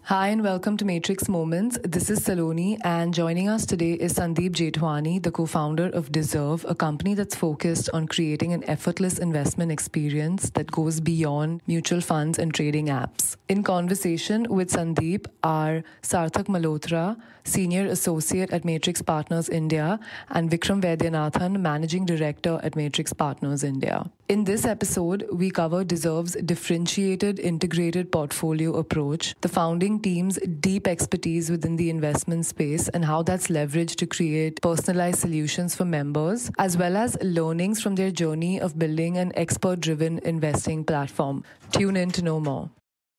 Hi and welcome to Matrix Moments. This is Saloni, and joining us today is Sandeep Jethwani, the co-founder of Deserve, a company that's focused on creating an effortless investment experience that goes beyond mutual funds and trading apps. In conversation with Sandeep are Sarthak Malhotra, Senior Associate at Matrix Partners India, and Vikram Vaidyanathan, Managing Director at Matrix Partners India. In this episode, we cover Deserve's differentiated integrated portfolio approach, the founding team's deep expertise within the investment space, and how that's leveraged to create personalized solutions for members, as well as learnings from their journey of building an expert-driven investing platform. Tune in to know more.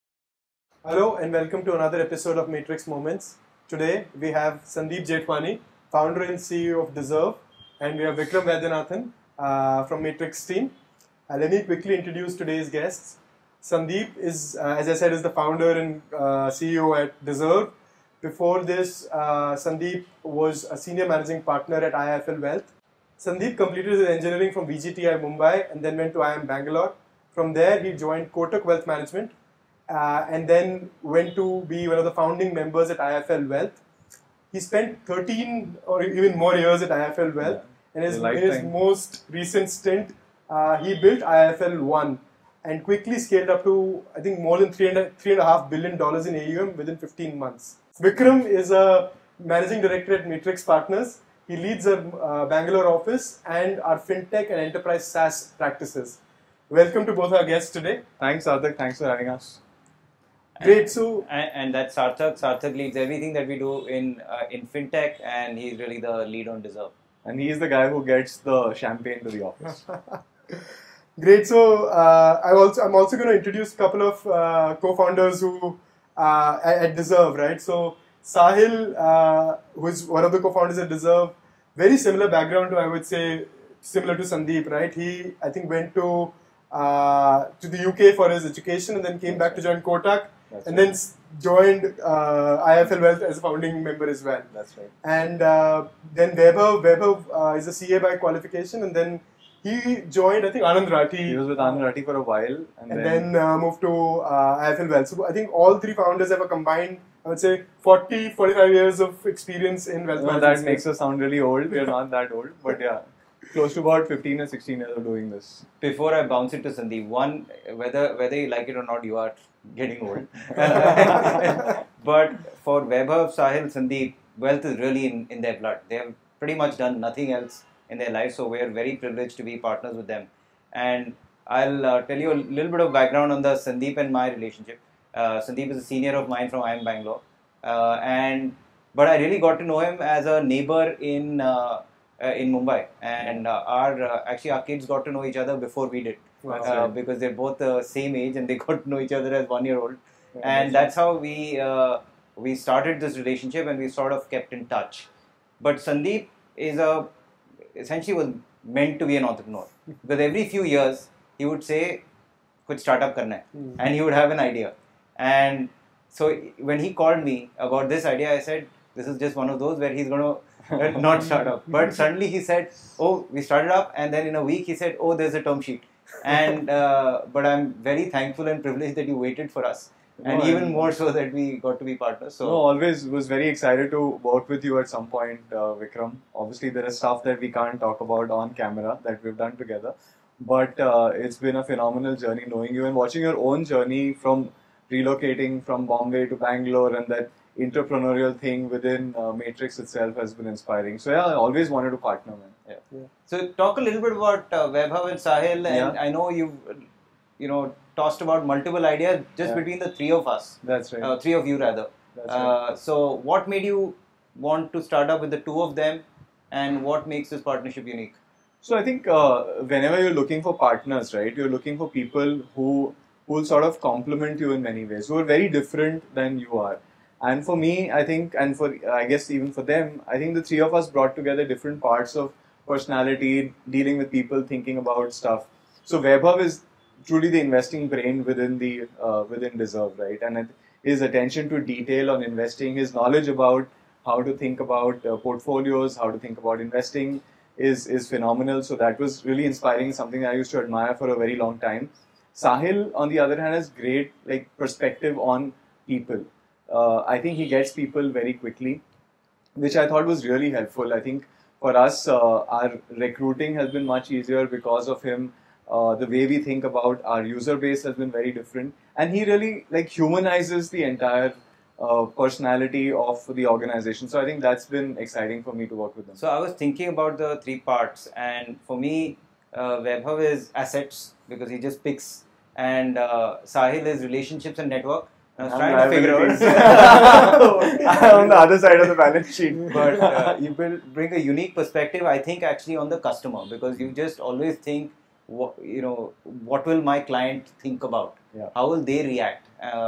Hello and welcome to another episode of Matrix Moments. Today we have Sandeep Jethwani, founder and CEO of Deserve, and we have Vikram Vaidyanathan from Matrix team. Let me quickly introduce today's guests. Sandeep is, as I said, is the founder and CEO at Deserve. Before this, Sandeep was a senior managing partner at IIFL Wealth. Sandeep completed his engineering from VGTI Mumbai and then went to IIM Bangalore. From there, he joined Kotak Wealth Management and then went to be one of the founding members at IIFL Wealth. He spent 13 or even more years at IIFL Wealth, and in his most recent stint, he built IIFL One and quickly scaled up to, I think, more than $3.5 billion in AUM within 15 months. Vikram is a managing director at Matrix Partners. He leads our Bangalore office and our fintech and enterprise SaaS practices. Welcome to both our guests today. Thanks, Sarthak. Thanks for having us. Great. So, and that's Sarthak. Sarthak leads everything that we do in fintech, and he's really the lead on Deserve. And he's the guy who gets the champagne to the office. Great. So I'm also going to introduce a couple of co-founders who at Deserve, right? So Sahil, who is one of the co-founders at Deserve, very similar background to, I would say, similar to Sandeep, right? He, I think, went to the UK for his education and then came back to join Kotak. Then joined IIFL Wealth as a founding member as well. That's right. And then Vaibhav is a CA by qualification, and then he joined, I think, Anand Rathi. He was with Anand Rathi for a while. And then moved to IIFL Wealth. So I think all three founders have a combined, I would say, 45 years of experience in wealth management. That makes us sound really old. We are not that old. But yeah, close to about 15 or 16 years of doing this. Before I bounce it to Sandeep, one, whether you like it or not, you are getting old. But for Vaibhav, Sahil, Sandeep, wealth is really in their blood. They have pretty much done nothing else in their life, so we are very privileged to be partners with them. And I'll tell you a little bit of background on the Sandeep and my relationship. Sandeep is a senior of mine from IIM Bangalore, but I really got to know him as a neighbor in Mumbai, and our kids got to know each other before we did. Because they're both the same age and they got to know each other as 1 year old, and that's how we started this relationship, and we sort of kept in touch. But Sandeep essentially was meant to be an entrepreneur, because every few years he would say kuch startup karna hai, and he would have an idea. And so when he called me about this idea, I said this is just one of those where he's going to not start up. But suddenly he said, oh, we started up, and then in a week he said, oh, there's a term sheet. And but I'm very thankful and privileged that you waited for us, and even more so that we got to be partners. So always was very excited to work with you at some point, Vikram. Obviously, there is stuff that we can't talk about on camera that we've done together, but it's been a phenomenal journey knowing you and watching your own journey from relocating from Bombay to Bangalore, and that entrepreneurial thing within Matrix itself has been inspiring. So yeah, I always wanted to partner, man. Yeah. So talk a little bit about Vaibhav and Sahil, and I know you've tossed about multiple ideas just between the three of us. That's right. Three of you rather. That's right. So what made you want to start up with the two of them, and what makes this partnership unique? So I think whenever you're looking for partners, right, you're looking for people who will sort of complement you in many ways, who are very different than you are. And for me, I think, and for I guess even for them, I think the three of us brought together different parts of personality, dealing with people, thinking about stuff. So Vaibhav is truly the investing brain within Deserve, right? And his attention to detail on investing, his knowledge about how to think about portfolios, how to think about investing is phenomenal. So that was really inspiring, something I used to admire for a very long time. Sahil, on the other hand, has great perspective on people. I think he gets people very quickly, which I thought was really helpful. I think for us, our recruiting has been much easier because of him. The way we think about our user base has been very different, and he really like humanizes the entire personality of the organization. So I think that's been exciting for me to work with them. So I was thinking about the three parts, and for me, Vaibhav is assets because he just picks, and Sahil is relationships and network. I was trying to figure out. I'm on the other side of the balance sheet. But you bring a unique perspective, I think, actually on the customer, because you just always think, what will my client think about? Yeah. How will they react?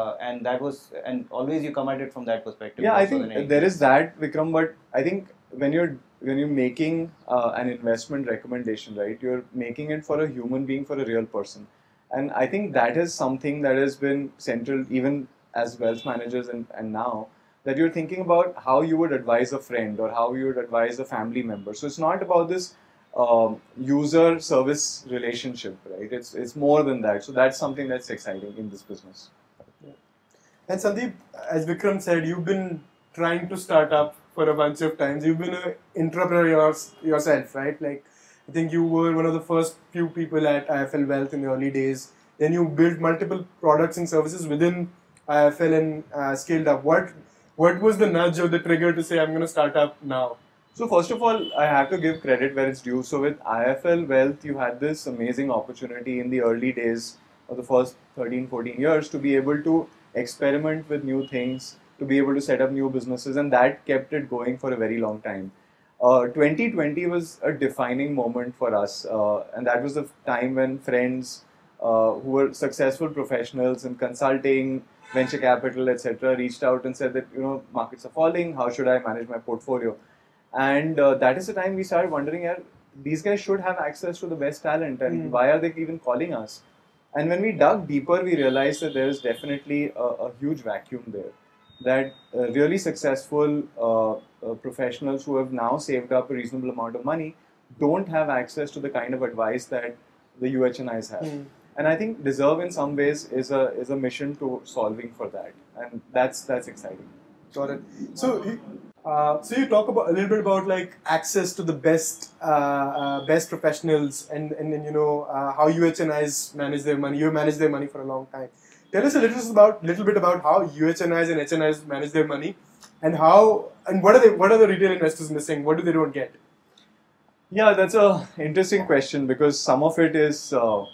And always you come at it from that perspective. Yeah, I think there is that, Vikram. But I think when you're making an investment recommendation, right, you're making it for a human being, for a real person, and I think that is something that has been central even as wealth managers and now, that you're thinking about how you would advise a friend or how you would advise a family member. So it's not about this user service relationship, right? It's more than that. So that's something that's exciting in this business. Yeah. And Sandeep, as Vikram said, you've been trying to start up for a bunch of times. You've been an entrepreneur yourself, right? Like, I think you were one of the first few people at IIFL Wealth in the early days. Then you built multiple products and services within IIFL and scaled up. What was the nudge or the trigger to say, I'm going to start up now? So first of all, I have to give credit where it's due. So with IIFL Wealth, you had this amazing opportunity in the early days of the first 13, 14 years to be able to experiment with new things, to be able to set up new businesses, and that kept it going for a very long time. 2020 was a defining moment for us, and that was the time when friends who were successful professionals in consulting, venture capital, etc., reached out and said that, markets are falling, how should I manage my portfolio? And that is the time we started wondering, these guys should have access to the best talent, and why are they even calling us? And when we dug deeper, we realized that there is definitely a huge vacuum there. That really successful professionals who have now saved up a reasonable amount of money don't have access to the kind of advice that the UHNIs have. And I think Deserve in some ways is a mission to solving for that, and that's exciting. Got it. So you talk about a little bit about like access to the best professionals and how UHNIs manage their money. You manage their money for a long time. Tell us a little bit about how UHNIs and HNIs manage their money, and what are the retail investors missing? What do they don't get? Yeah, that's a interesting question, because some of it is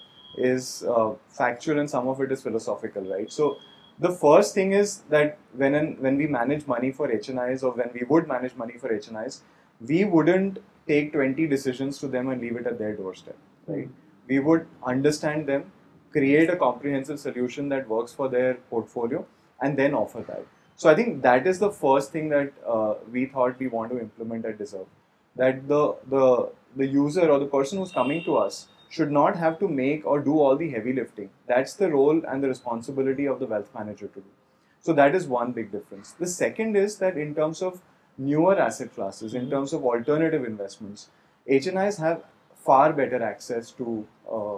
factual and some of it is philosophical, right? So the first thing is that when we manage money for HNIs, or when we would manage money for HNIs, we wouldn't take 20 decisions to them and leave it at their doorstep, right? We would understand them, create a comprehensive solution that works for their portfolio, and then offer that. So I think that is the first thing that we thought we want to implement at Deserve. That the user or the person who's coming to us should not have to make or do all the heavy lifting. That's the role and the responsibility of the wealth manager to do. So that is one big difference. The second is that in terms of newer asset classes, in terms of alternative investments, HNIs have far better access to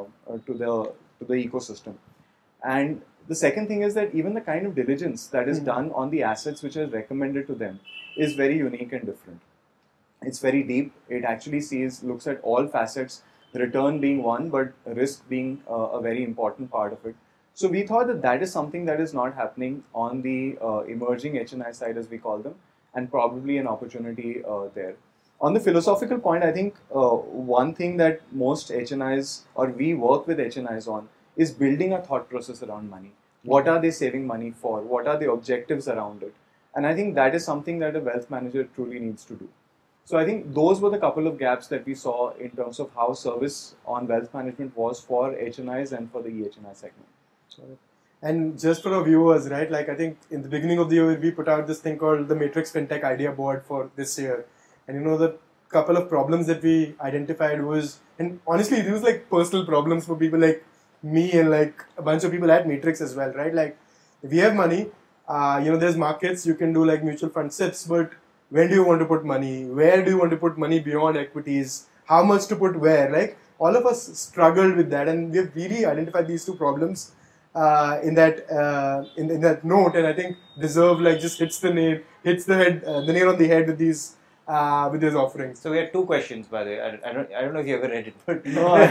the ecosystem. And the second thing is that even the kind of diligence that is done on the assets which are recommended to them is very unique and different. It's very deep. It actually looks at all facets, return being one, but risk being a very important part of it. So we thought that is something that is not happening on the emerging HNI side, as we call them, and probably an opportunity there. On the philosophical point, I think one thing that most HNIs, or we work with HNIs on, is building a thought process around money. What are they saving money for? What are the objectives around it? And I think that is something that a wealth manager truly needs to do. So I think those were the couple of gaps that we saw in terms of how service on wealth management was for HNIs and for the EHNI segment. And just for our viewers, right, like I think in the beginning of the year, we put out this thing called the Matrix FinTech Idea Board for this year. And the couple of problems that we identified was, and honestly, these was like personal problems for people like me and like a bunch of people at Matrix as well, right? Like, if we have money, there's markets, you can do like mutual fund SIPs, but when do you want to put money? Where do you want to put money beyond equities? How much to put where? Like, all of us struggled with that, and we have really identified these two problems. in that note, and I think Deserve like just hits the nail on the head with these offerings. So we had two questions, by the way. I don't know if you ever read it, but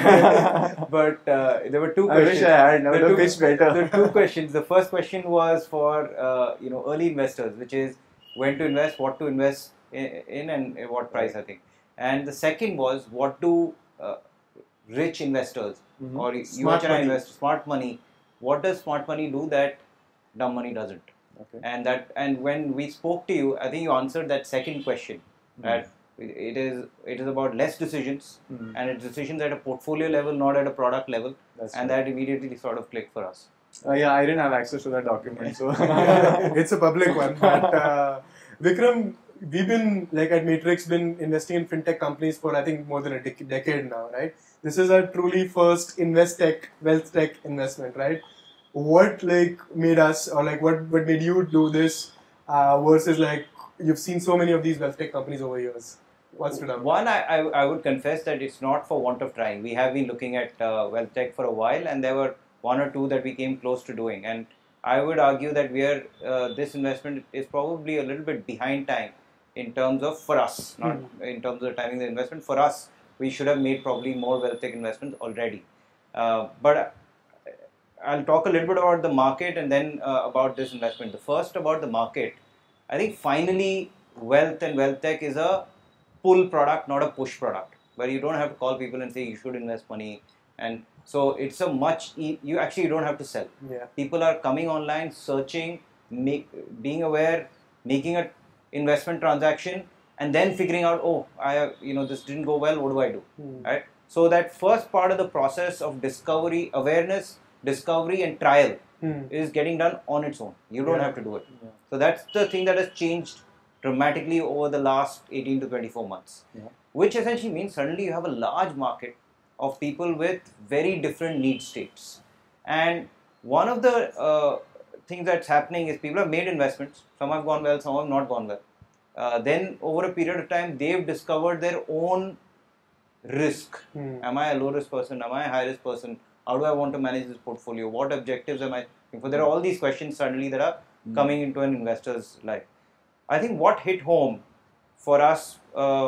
but there were two I questions. wish I had. The No, two- pitch better. There were two questions. The first question was for early investors, which is when to invest, what to invest in, and at what price, I think. And the second was what do rich investors or you Smart and I money. invest smart money. What does smart money do that dumb money doesn't? Okay. And when we spoke to you, I think you answered that second question. That it is about less decisions and it's decisions at a portfolio level, not at a product level, That's and right. that immediately sort of clicked for us. Yeah, I didn't have access to that document, so It's a public one. But Vikram, we've been like at Matrix been investing in fintech companies for I think more than a decade now, right? This is our truly first wealth tech investment, right? What like made us or like what made you do this versus like you've seen so many of these wealth tech companies over years? What's stood out? One, I would confess that it's not for want of trying. We have been looking at wealth tech for a while, and there were one or two that we came close to doing. And I would argue that this investment is probably a little bit behind time in terms of for us, not in terms of timing the investment. For us, we should have made probably more wealth tech investments already. But I'll talk a little bit about the market and then about this investment. The first about the market, I think finally wealth and wealth tech is a pull product, not a push product, where you don't have to call people and say you should invest money. And so it's you actually don't have to sell. Yeah. People are coming online, searching, being aware, making an investment transaction, and then figuring out, this didn't go well. What do I do? Right. So that first part of the process of awareness, discovery, and trial is getting done on its own. You don't have to do it. Yeah. So that's the thing that has changed dramatically over the last 18 to 24 months. Yeah. Which essentially means suddenly you have a large market of people with very different need states. And one of the things that's happening is people have made investments. Some have gone well, some have not gone well. Then over a period of time, they've discovered their own risk. Am I a low risk person? Am I a high risk person? How do I want to manage this portfolio? What objectives am I looking for? There are all these questions suddenly that are coming into an investor's life. I think what hit home for us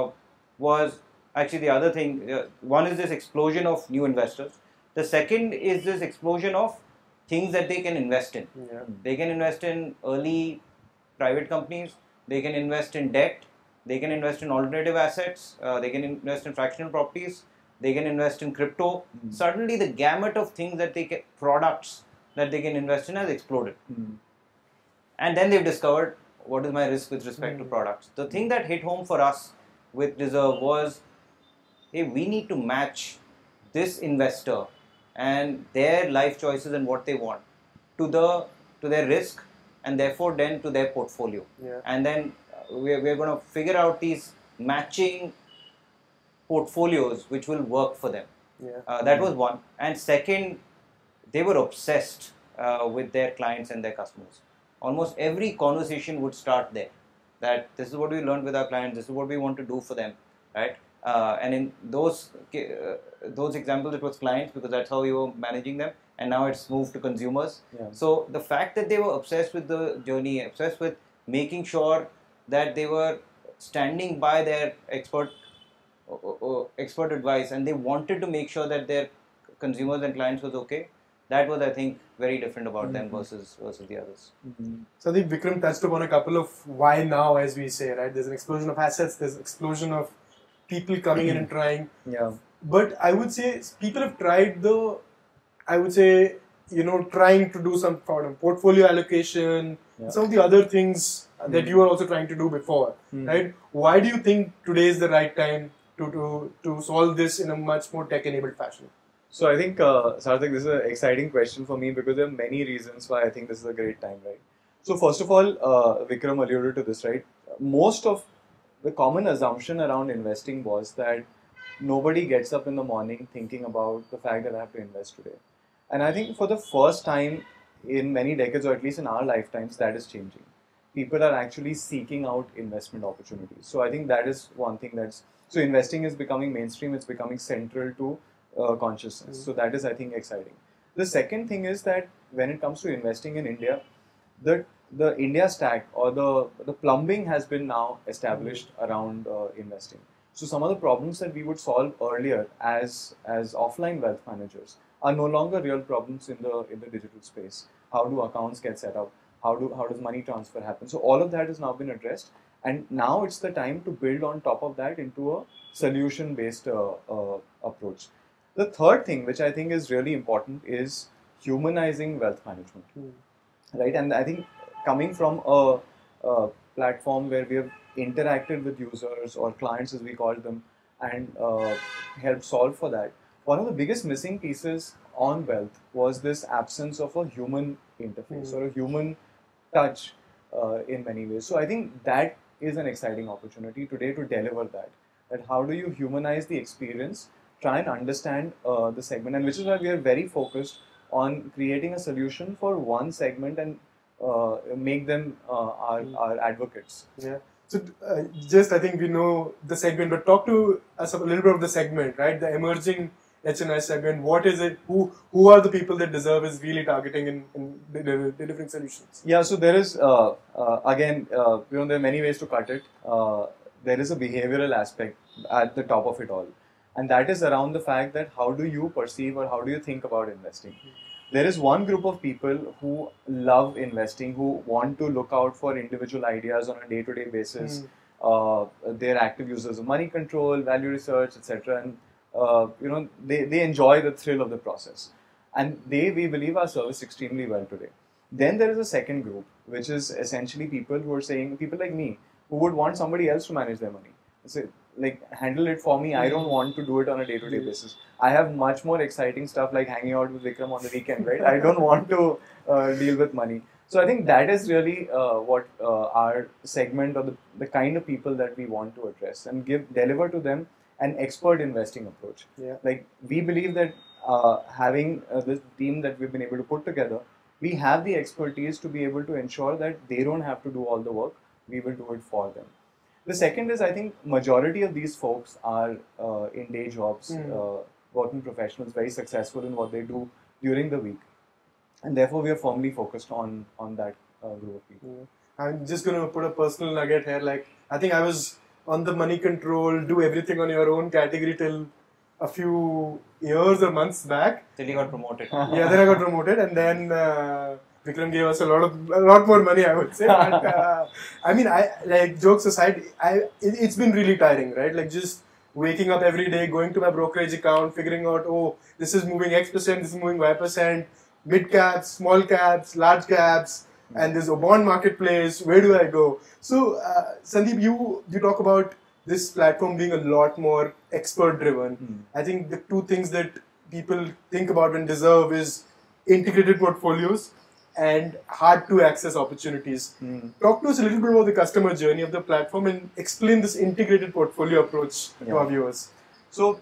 was actually the other thing. One is this explosion of new investors. The second is this explosion of things that they can invest in. Yeah. They can invest in early private companies. They can invest in debt. They can invest in alternative assets. They can invest in fractional properties. They can invest in crypto. Suddenly, the gamut of things products that they can invest in has exploded. And then they've discovered what is my risk with respect to products. The thing that hit home for us with Deserve was, hey, we need to match this investor and their life choices and what they want to their risk and therefore then to their portfolio. Yeah. And then we're going to figure out these matching portfolios which will work for them. Yeah. That was one. And second, they were obsessed with their clients and their customers. Almost every conversation would start there. That this is what we learned with our clients. This is what we want to do for them, right? And in those examples, it was clients because that's how we were managing them. And now it's moved to consumers. Yeah. So the fact that they were obsessed with the journey, obsessed with making sure that they were standing by their expert advice, and they wanted to make sure that their consumers and clients was okay. That was, I think, very different about them versus the others. So I think Vikram touched upon a couple of why now, as we say, right? There's an explosion of assets, there's an explosion of people coming in and trying. Yeah. But I would say people have tried trying to do some sort of portfolio allocation, some of the other things that you were also trying to do before, right? Why do you think today is the right time to solve this in a much more tech-enabled fashion? So I think, Sarthak, this is an exciting question for me because there are many reasons why I think this is a great time, right? So first of all, Vikram alluded to this, right? Most of the common assumption around investing was that nobody gets up in the morning thinking about the fact that I have to invest today. And I think for the first time in many decades, or at least in our lifetimes, that is changing. People are actually seeking out investment opportunities. So I think that is one thing so investing is becoming mainstream, it's becoming central to consciousness. So that is, I think, exciting. The second thing is that when it comes to investing in India, the India stack or the plumbing has been now established around investing. So some of the problems that we would solve earlier as offline wealth managers are no longer real problems in the digital space. How do accounts get set up? How does money transfer happen? So all of that has now been addressed, and now it's the time to build on top of that into a solution based approach. The third thing, which I think is really important, is humanizing wealth management, right? And I think coming from a platform where we have interacted with users or clients, as we call them, and helped solve for that, one of the biggest missing pieces on wealth was this absence of a human interface or a human touch in many ways. So I think that is an exciting opportunity today to deliver that. That how do you humanize the experience, try and understand the segment, and which is why we are very focused on creating a solution for one segment and make them our advocates. Yeah. So just I think we know the segment, but talk to us a little bit of the segment, right? The emerging HNI segment. What is it? Who are the people that Deserve is really targeting in delivering solutions? Yeah. So there is again, there are many ways to cut it. There is a behavioral aspect at the top of it all, and that is around the fact that how do you perceive or how do you think about investing? There is one group of people who love investing, who want to look out for individual ideas on a day-to-day basis. They're active users of money control, value research, etc. And they enjoy the thrill of the process. And we believe, our service extremely well today. Then there is a second group, which is essentially people who are saying, people like me, who would want somebody else to manage their money. So, like, handle it for me. I don't want to do it on a day-to-day basis. I have much more exciting stuff like hanging out with Vikram on the weekend, right? I don't want to deal with money. So I think that is really what our segment or the kind of people that we want to address and deliver to them an expert investing approach. Yeah. Like, we believe that having this team that we've been able to put together, we have the expertise to be able to ensure that they don't have to do all the work. We will do it for them. The second is, I think, majority of these folks are in day jobs, working professionals, very successful in what they do during the week, and therefore we are firmly focused on that group of people. I'm just going to put a personal nugget here. Like, I think I was on the money control, do everything on your own category till a few years or months back. Till you got promoted. Yeah, then I got promoted, and then Vikram gave us a lot more money, I would say. But I mean, like, jokes aside, it's been really tiring, right? Like, just waking up every day, going to my brokerage account, figuring out, oh, this is moving X%, this is moving Y%, mid caps, small caps, large caps, and there's a bond marketplace. Where do I go? So, Sandeep, you talk about this platform being a lot more expert driven. I think the two things that people think about when Deserve is integrated portfolios and hard to access opportunities. Talk to us a little bit about the customer journey of the platform and explain this integrated portfolio approach to our viewers. So,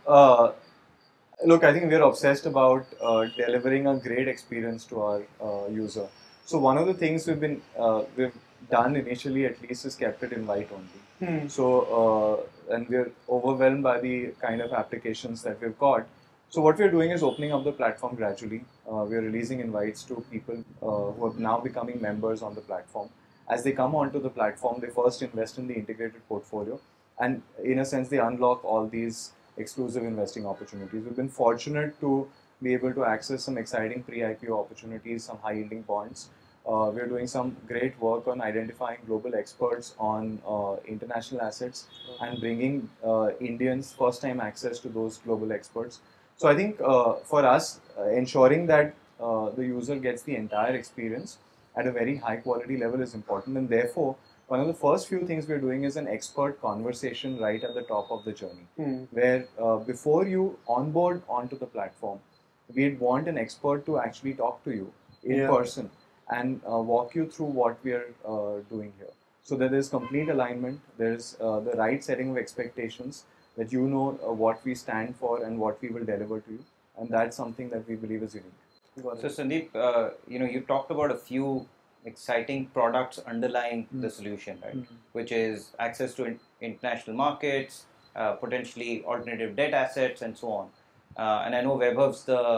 look, I think we're obsessed about delivering a great experience to our user. So one of the things we've done initially, at least, is kept it invite only. So, and we're overwhelmed by the kind of applications that we've got. So what we're doing is opening up the platform gradually. We're releasing invites to people who are now becoming members on the platform. As they come onto the platform, they first invest in the integrated portfolio, and in a sense, they unlock all these exclusive investing opportunities. We've been fortunate to be able to access some exciting pre-IPO opportunities, some high-yielding bonds. We're doing some great work on identifying global experts on international assets and bringing Indians first-time access to those global experts. So I think for us, ensuring that the user gets the entire experience at a very high quality level is important, and therefore one of the first few things we're doing is an expert conversation right at the top of the journey, where before you onboard onto the platform, we'd want an expert to actually talk to you in person and walk you through what we are doing here, so that there's complete alignment, there's the right setting of expectations, that you know what we stand for and what we will deliver to you, and that's something that we believe is unique. So Sandeep, you talked about a few exciting products underlying the solution, right? Which is access to international markets, potentially alternative debt assets, and so on. And I know Vaibhav's the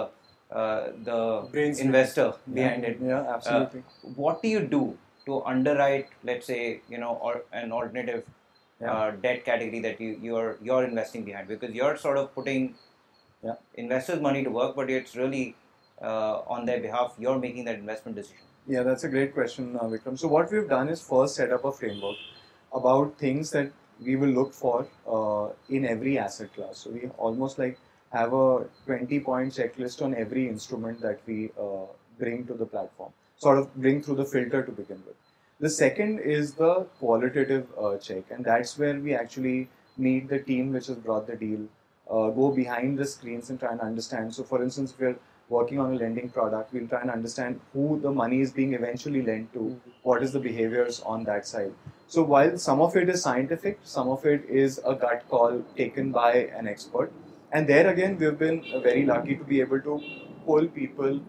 the Brains investor behind it. Yeah, absolutely. What do you do to underwrite, let's say, or an alternative debt category that you're investing behind? Because you're sort of putting investors' money to work, but it's really on their behalf. You're making that investment decision. Yeah, that's a great question, Vikram. So what we've done is first set up a framework about things that we will look for in every asset class. So we almost like have a 20-point checklist on every instrument that we bring to the platform, sort of bring through the filter to begin with. The second is the qualitative check, and that's where we actually meet the team which has brought the deal, go behind the screens and try and understand. So for instance, if we're working on a lending product, we'll try and understand who the money is being eventually lent to, what is the behaviors on that side. So while some of it is scientific, some of it is a gut call taken by an expert. And there again, we've been very lucky to be able to pull people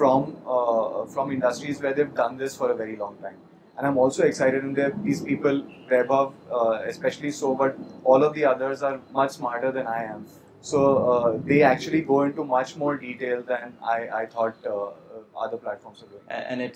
from industries where they've done this for a very long time. And I'm also excited in there, these people, Vaibhav especially so, but all of the others are much smarter than I am. So they actually go into much more detail than I thought other platforms are doing. And it's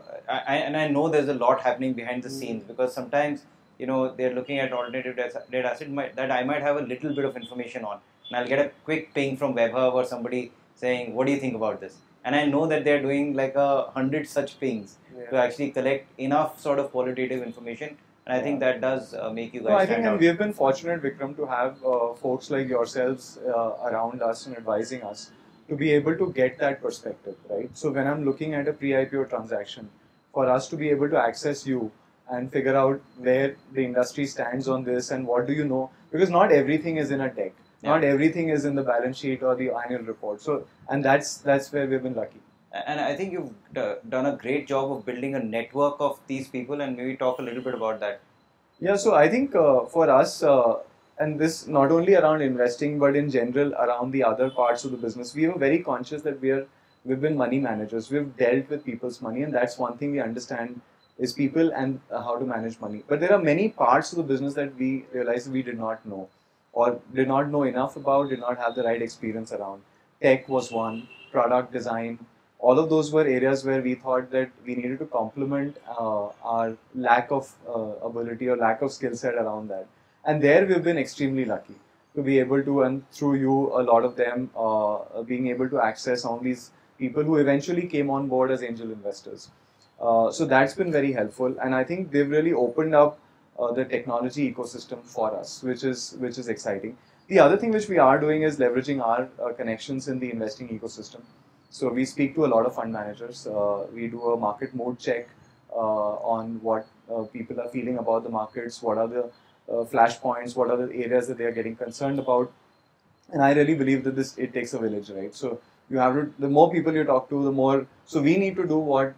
I know there's a lot happening behind the scenes, because sometimes they're looking at alternative debt asset that I might have a little bit of information on, and I'll get a quick ping from Vaibhav or somebody saying, what do you think about this? And I know that they're doing like 100 such pings to actually collect enough sort of qualitative information. And I think that does make you guys I stand think, out. and we've been fortunate, Vikram, to have folks like yourselves around us and advising us to be able to get that perspective, right? So when I'm looking at a pre-IPO transaction, for us to be able to access you and figure out where the industry stands on this and what do you know, because not everything is in a deck, not everything is in the balance sheet or the annual report. So, and that's where we've been lucky. And I think you've done a great job of building a network of these people, and maybe talk a little bit about that. Yeah, so I think for us, and this not only around investing, but in general around the other parts of the business, we were very conscious that we've been money managers. We've dealt with people's money, and that's one thing we understand is people and how to manage money. But there are many parts of the business that we realized we did not know, or did not know enough about, did not have the right experience around. Tech was one, product design. All of those were areas where we thought that we needed to complement our lack of ability or lack of skill set around that. And there we've been extremely lucky to be able to, and through you, a lot of them being able to access all these people who eventually came on board as angel investors. So that's been very helpful, and I think they've really opened up the technology ecosystem for us, which is exciting. The other thing which we are doing is leveraging our connections in the investing ecosystem. So we speak to a lot of fund managers. We do a market mood check on what people are feeling about the markets, what are the flashpoints, what are the areas that they are getting concerned about. And I really believe that it takes a village, right? So you have to, the more people you talk to, the more. So we need to do what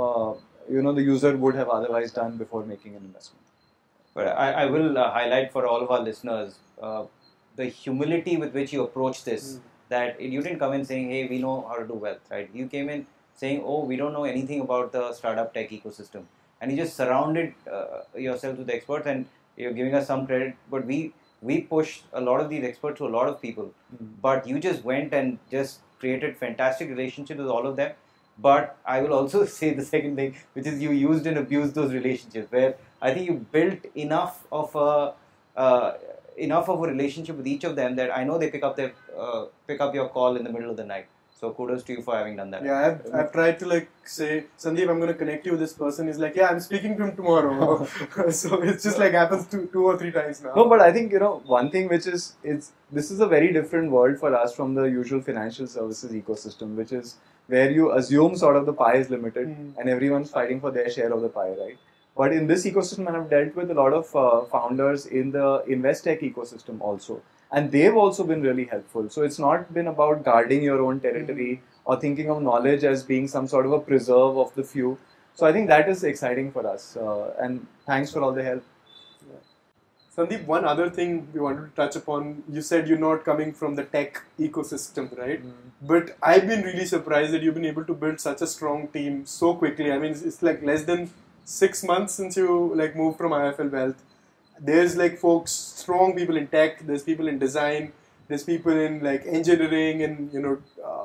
the user would have otherwise done before making an investment. But I will highlight for all of our listeners the humility with which you approach this. That you didn't come in saying, hey, we know how to do wealth, right? You came in saying, oh, we don't know anything about the startup tech ecosystem. And you just surrounded yourself with experts, and you're giving us some credit. But we pushed a lot of these experts to a lot of people. But you just went and just created fantastic relationships with all of them. But I will also say the second thing, which is you used and abused those relationships, where I think you built enough of a relationship with each of them that I know they pick up your call in the middle of the night. So kudos to you for having done that. Yeah, I've tried to say, Sandeep, I'm going to connect you with this person. He's like, yeah, I'm speaking to him tomorrow. So it's just happens two or three times now. No, but I think, one thing which is, this is a very different world for us from the usual financial services ecosystem, which is where you assume sort of the pie is limited and everyone's fighting for their share of the pie, right? But in this ecosystem, I've dealt with a lot of founders in the invest-tech ecosystem also. And they've also been really helpful. So it's not been about guarding your own territory or thinking of knowledge as being some sort of a preserve of the few. So I think that is exciting for us. And thanks for all the help. Yeah. Sandeep, one other thing we wanted to touch upon, you said you're not coming from the tech ecosystem, right? But I've been really surprised that you've been able to build such a strong team so quickly. I mean, it's less than 6 months since you moved from IIFL Wealth. There's folks, strong people in tech, there's people in design, there's people in engineering and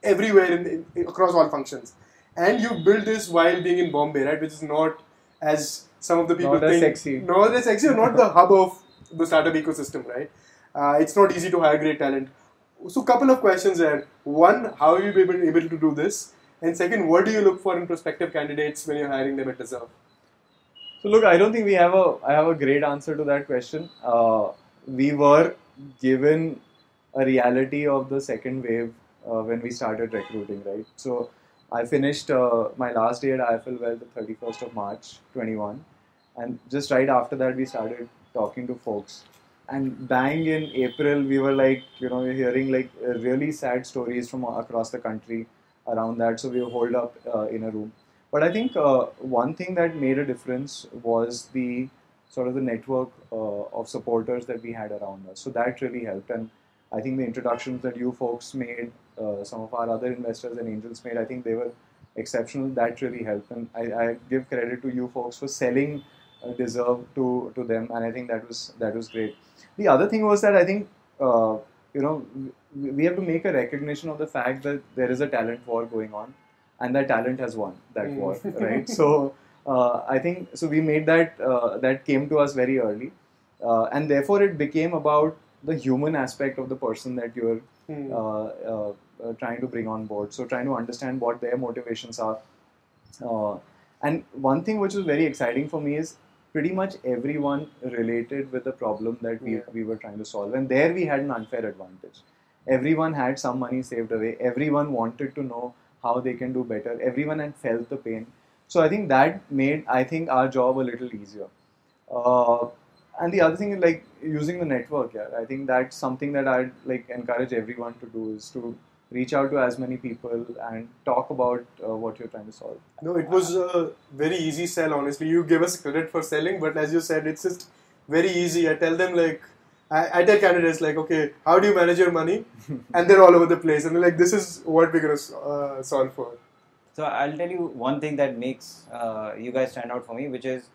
everywhere across all functions. And you built this while being in Bombay, right? Which is not as some of the people Not as think. sexy. Not as sexy, or not the hub of the startup ecosystem, right? It's not easy to hire great talent. So, couple of questions there. One, how are you able to do this? And second, what do you look for in prospective candidates when you're hiring them at Deserve? So look, I don't think I have a great answer to that question. We were given a reality of the second wave when we started recruiting, right? So I finished my last day at IIFL Wealth the 31st of March 21, and just right after that we started talking to folks. And bang, in April we were like, we're hearing like really sad stories from across the country around that. So we were holed up in a room. But I think one thing that made a difference was the sort of the network of supporters that we had around us. So that really helped. And I think the introductions that you folks made, some of our other investors and angels made, I think they were exceptional. That really helped. And I give credit to you folks for selling Deserve to them. And I think that was great. The other thing was that I think, we have to make a recognition of the fact that there is a talent war going on. And that talent has won that war, right? So I think so. We made that came to us very early, and therefore it became about the human aspect of the person that you're trying to bring on board. So trying to understand what their motivations are. And one thing which was very exciting for me is pretty much everyone related with the problem that we were trying to solve, and there we had an unfair advantage. Everyone had some money saved away. Everyone wanted to know how they can do better. Everyone had felt the pain. So I think that made, our job a little easier. And the other thing is like using the network. Yeah, I think that's something that I'd like encourage everyone to do, is to reach out to as many people and talk about what you're trying to solve. No, it was a very easy sell, honestly. You give us credit for selling, but as you said, it's just very easy. I tell them like, I tell candidates like, okay, how do you manage your money? And they're all over the place. And they're like, this is what we're going to solve for. So I'll tell you one thing that makes you guys stand out for me, which is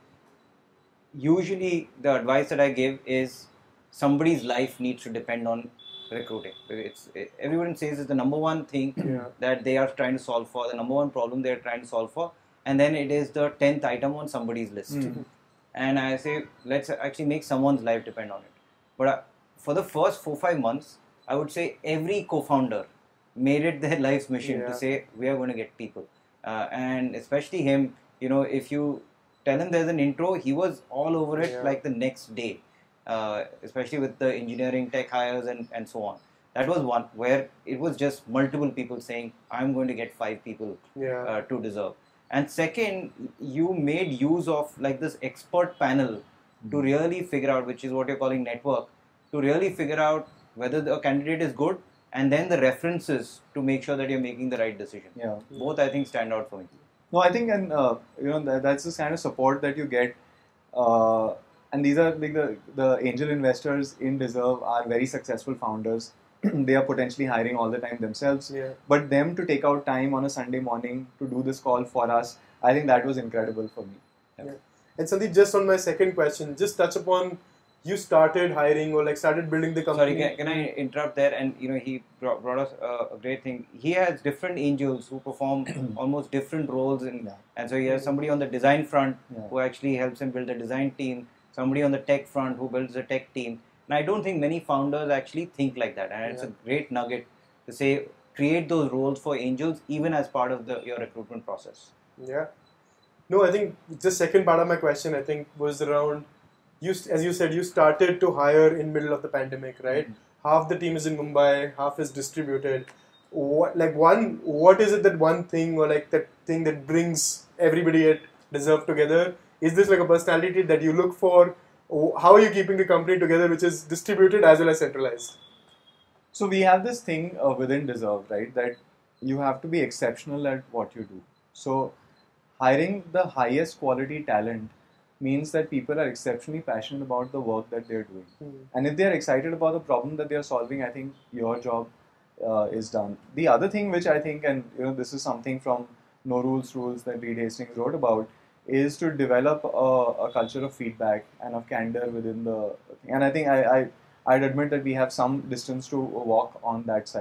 usually the advice that I give is somebody's life needs to depend on recruiting. Everyone says it's the number one thing that they are trying to solve for, the number one problem they are trying to solve for, and then it is the 10th item on somebody's list. And I say, let's actually make someone's life depend on it. But for the first 4-5 months, I would say every co-founder made it their life's mission to say, we are going to get people. And especially him, if you tell him there's an intro, he was all over it like the next day, especially with the engineering tech hires and so on. That was one where it was just multiple people saying, I'm going to get 5 people to Deserve. And second, you made use of like this expert panel to really figure out, which is what you're calling network, to really figure out whether the candidate is good, and then the references to make sure that you're making the right decision. Both I think stand out for me. No, I think, and that's the kind of support that you get. And these are like the angel investors in Deserve are very successful founders. They are potentially hiring all the time themselves. But them to take out time on a Sunday morning to do this call for us, I think that was incredible for me. And Sandeep, just on my second question, just touch upon, you started hiring or like started building the company. Sorry, can I interrupt there? And he brought us a great thing. He has different angels who perform almost different roles, and so he has somebody on the design front who actually helps him build the design team, somebody on the tech front who builds the tech team. And I don't think many founders actually think like that. And it's a great nugget to say, create those roles for angels even as part of your recruitment process. Yeah. No, I think the second part of my question, I think, was around, as you said, you started to hire in middle of the pandemic, right? Half the team is in Mumbai, half is distributed. What is it that one thing or like that thing that brings everybody at Deserve together? Is this like a personality that you look for? How are you keeping the company together, which is distributed as well as centralized? So we have this thing within Deserve, right, that you have to be exceptional at what you do. So hiring the highest quality talent means that people are exceptionally passionate about the work that they're doing. And if they're excited about the problem that they're solving, I think your job is done. The other thing which I think, and this is something from No Rules Rules that Reed Hastings wrote about, is to develop a culture of feedback and of candor within the thing. And I think I'd admit that we have some distance to walk on that side.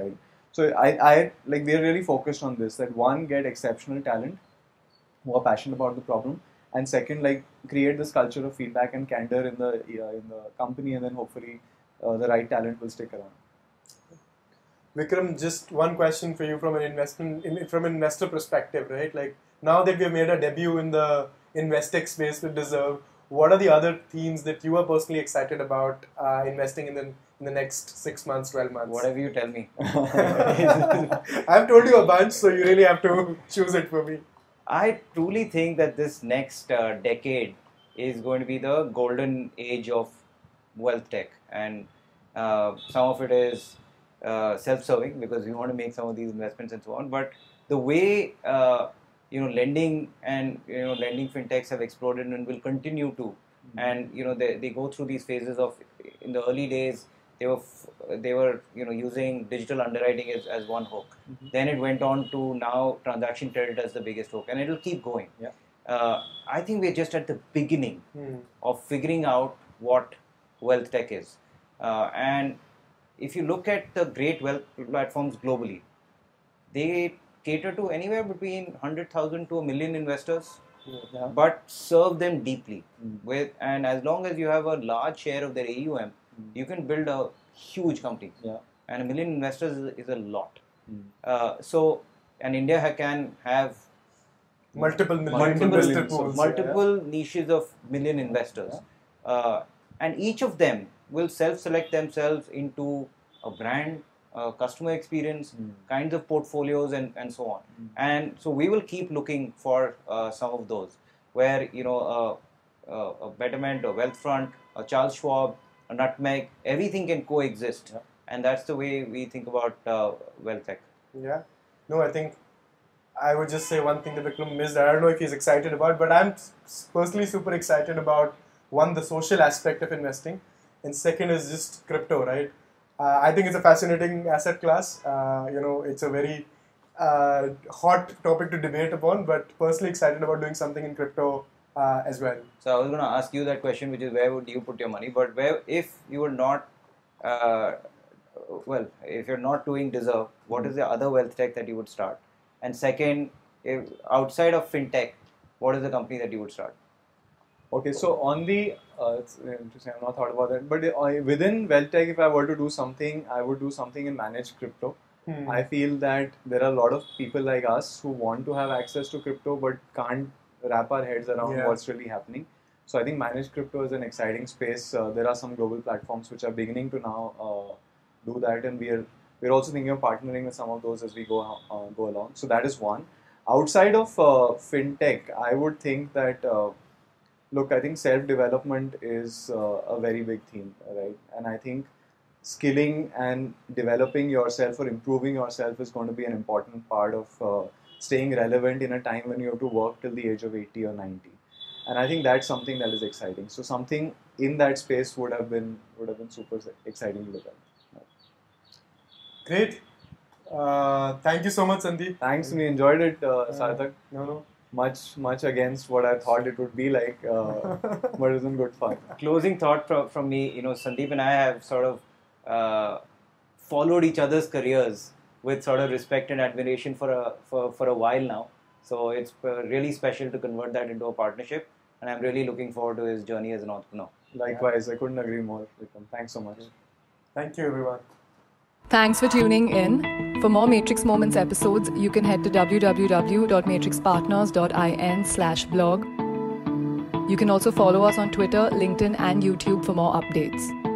So I like we're really focused on this. That one, get exceptional talent who are passionate about the problem, and second, like create this culture of feedback and candor in the company, and then hopefully the right talent will stick around. Vikram, just one question for you from an investor perspective, right? Like now that we've made a debut in the Investec space with Deserve, what are the other themes that you are personally excited about investing in the next 6 months, 12 months? Whatever you tell me. I've told you a bunch, so you really have to choose it for me. I truly think that this next decade is going to be the golden age of wealth tech, and some of it is self-serving because we want to make some of these investments and so on. But the way lending and lending fintechs have exploded and will continue to, and they go through these phases of, in the early days they were using digital underwriting as one hook. Then it went on to now transaction credit as the biggest hook, and it will keep going. I think we're just at the beginning of figuring out what wealth tech is, and if you look at the great wealth platforms globally, they cater to anywhere between 100,000 to 1 million investors, but serve them deeply. And as long as you have a large share of their AUM, you can build a huge company. And 1 million investors is a lot. And India can have multiple niches of million investors, and each of them will self-select themselves into a brand, customer experience, kinds of portfolios, and so on. And so we will keep looking for some of those where a Betterment, a Wealthfront, a Charles Schwab, a Nutmeg, everything can coexist, and that's the way we think about wealth tech. Yeah, no, I think I would just say one thing that Vikram missed. I don't know if he's excited about, but I'm personally super excited about, one, the social aspect of investing, and second is just crypto, right? I think it's a fascinating asset class. It's a very hot topic to debate upon, but personally excited about doing something in crypto as well. So I was going to ask you that question, which is where would you put your money? But if you were not, if you're not doing Deserve, what is the other wealth tech that you would start? And second, if outside of fintech, what is the company that you would start? Okay, so on the, it's interesting, I've not thought about that, but within wealth tech, if I were to do something, I would do something in managed crypto. I feel that there are a lot of people like us who want to have access to crypto but can't wrap our heads around what's really happening. So I think managed crypto is an exciting space. There are some global platforms which are beginning to now do that, and we're also thinking of partnering with some of those as we go along. So that is one. Outside of fintech, I would think that look, I think self-development is a very big theme, right? And I think skilling and developing yourself or improving yourself is going to be an important part of staying relevant in a time when you have to work till the age of 80 or 90. And I think that's something that is exciting. So something in that space would have been super exciting to look at. Great. Thank you so much, Sandeep. Thanks, we enjoyed it, Sarthak. No. Much against what I thought it would be like, but it was good fun. Closing thought from me, Sandeep and I have sort of followed each other's careers with sort of respect and admiration for a while now. So it's really special to convert that into a partnership, and I'm really looking forward to his journey as an entrepreneur. Likewise, I couldn't agree more, Vikram. Thanks so much. Thank you, everyone. Thanks for tuning in. For more Matrix Moments episodes, you can head to www.matrixpartners.in/blog. You can also follow us on Twitter, LinkedIn, and YouTube for more updates.